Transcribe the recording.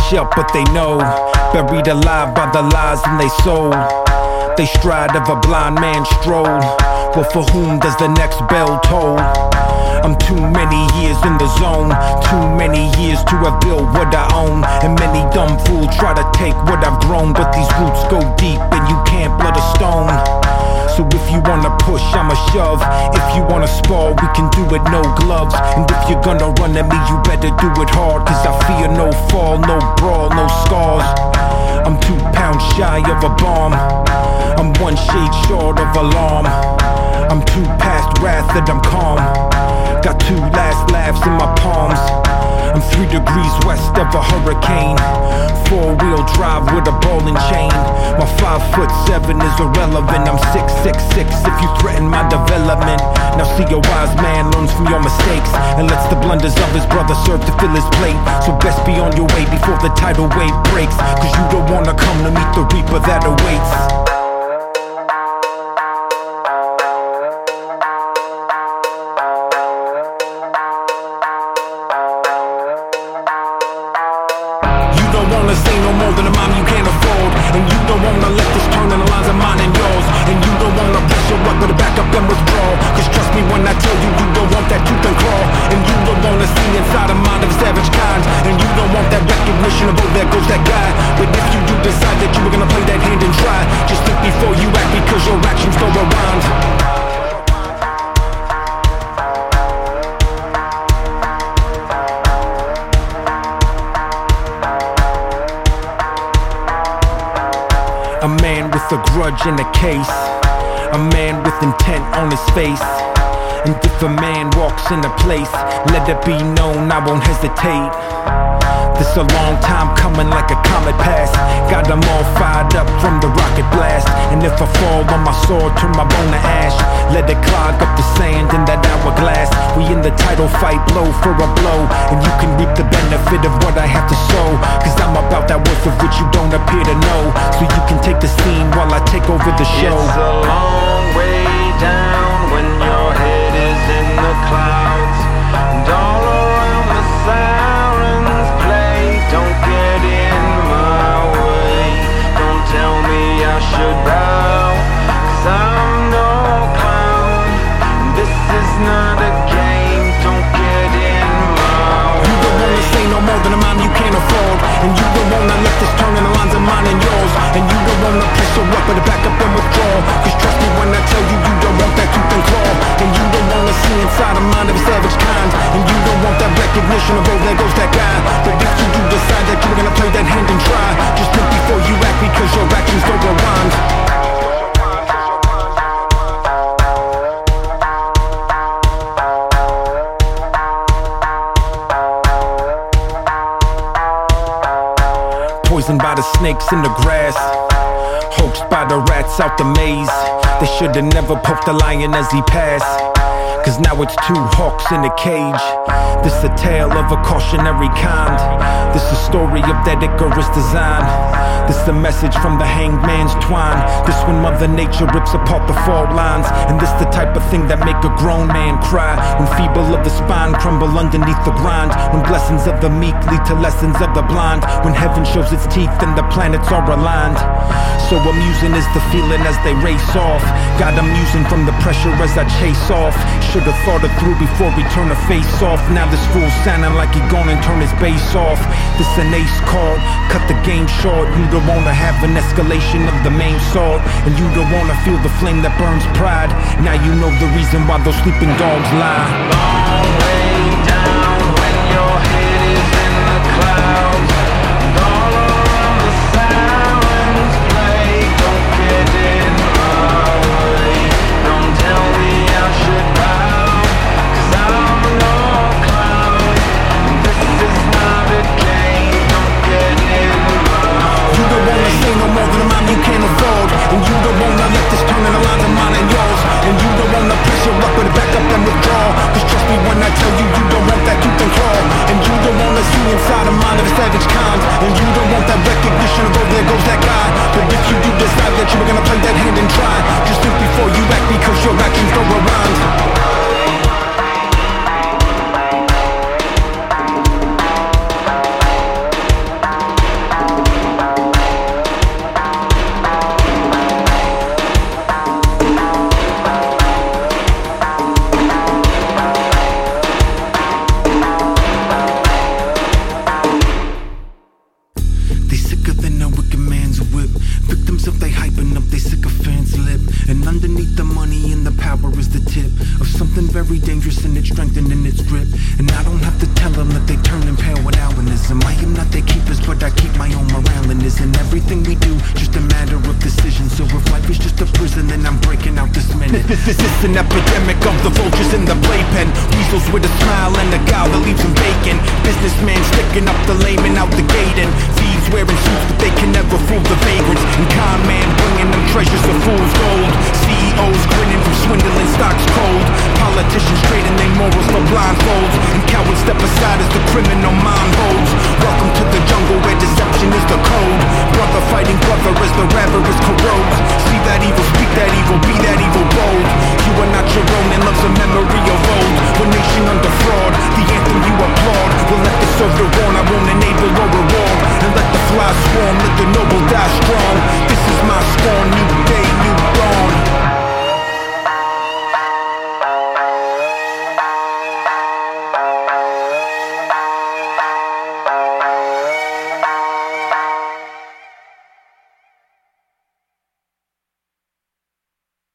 up, but they know, buried alive by the lies in they soul. They stride of a blind man stroll. Well, for whom does the next bell toll? I'm too many years in the zone, too many years to have built what I own. And many dumb fools try to take what I've grown, but these roots go deep and you can't blood a stone. So if you wanna push, I'ma shove. If you wanna spar, we can do it no gloves. And if you're gonna run at me, you better do it hard, cause I fear no fall, no brawl, no scars. I'm 2 pounds shy of a bomb, I'm 1 shade short of alarm. I'm too past wrath that I'm calm. Got 2 last laughs in my palms. I'm 3 degrees west of a hurricane. 4-wheel drive with a ball and chain. My 5'7" is irrelevant. I'm 6'6" if you threaten my development. Now see, a wise man learns from your mistakes and lets the blunders of his brother serve to fill his plate. So best be on your way before the tidal wave breaks, cause you don't wanna come to meet the reaper that awaits. Say no more than a mom you can't afford. And you don't wanna let this turn in the lines of mine and yours. And you don't wanna press your luck, but back up and withdraw. Cause trust me when I tell you, you don't want that tooth and claw. And you don't wanna see inside the mind of savage kinds. And you don't want that recognition of, oh, there goes that guy. But if you do decide that you were gonna play that hand and try, just think before you act, because your actions go around. A man with a grudge in a case, a man with intent on his face. And if a man walks in a place, let it be known I won't hesitate. This a long time coming like a comet pass. Got them all fired up from the rocket blast. And if I fall on my sword, turn my bone to ash. Let it clog up the sand in that hourglass. We in the title fight, blow for a blow. And you can reap the benefit of what I have to sow, cause I'm about that worth of which you don't appear to know. So you can take the scene while I take over the show. It's a long way down when your head is in the clouds. And all around the sirens play. Don't get in my way. Don't tell me I should bow, cause I'm no clown. This is not a game. Don't get in my way. You don't wanna say no more than a mom you can't afford. And you don't wanna let this turn in the lines of mine and yours. And you don't wanna press your luck, but back up and withdraw. Cause trust me when I tell you, you don't want that tooth and claw. And you don't wanna see inside the mind of a savage kind. And you don't want that recognition of, oh, there goes that guy. But if you do decide that you were gonna play that hand and try, just think before you act, because your actions go rewind. Poisoned by the snakes in the grass, hoaxed by the rats out the maze. They should've never poked the lion as he passed, cause now it's 2 hawks in a cage. This a tale of a cautionary kind. This a story of that Icarus design. This a message from the hanged man's twine. This when Mother Nature rips apart the fault lines. And this the type of thing that make a grown man cry, when feeble of the spine crumble underneath the grind. When blessings of the meek lead to lessons of the blind. When heaven shows its teeth and the planets are aligned. So amusing is the feeling as they race off. Got amusing from the pressure as I chase off. Should've thought it through before we turn the face off. Now this fool sounding like he gonna turn his bass off. This an ace card, cut the game short. You don't wanna have an escalation of the main sword. And you don't wanna feel the flame that burns pride. Now you know the reason why those sleeping dogs lie. Long way down when your head is in the clouds. And all around the sirens play. Don't get in my way. Don't tell me I should bow, cause I'm no clown. This is not a game. Don't get in my way. You don't wanna say no more than a mom you can't afford. And you don't wanna let this turn in the lines of mine and yours. And you don't wanna press your luck, but back up and withdraw. Cause trust me when I tell you, you don't want that tooth and claw. And you don't wanna see inside the mind of a savage kind. And you don't want that recognition of, oh, there goes that guy. But if you do decide that you were gonna play that hand and try, just think before you act, because your actions go around. And underneath the money and the power is the tip of something very dangerous, and it's strengthening its grip. And I don't have to tell them that they turn and pale with Albinism. I am not their keepers, but I keep my own morale in this. And everything we do, just a matter of decision. So if life is just a prison, then I'm breaking out this minute. This is an epidemic of the vultures in the playpen. Weasels with a smile and a gal that leaves them vacant. Businessmen sticking up the lame and out the gate, and thieves wearing suits but they can never fool the vagrants. And con man bringing them treasures of fool's gold. CEOs grinning from swindling stocks cold. Politicians trading their morals for blindfolds, and cowards step aside as the criminal mind holds. Welcome to the jungle where deception is the code. Brother fighting brother as the avarice corrodes. See that evil, speak that evil, be that evil bold. You are not your own and love's a memory of old. One nation under fraud, the anthem you applaud. Will let the serve the wrong, I won't enable or reward. And let the fly swarm, let the noble die strong. This is my scorn,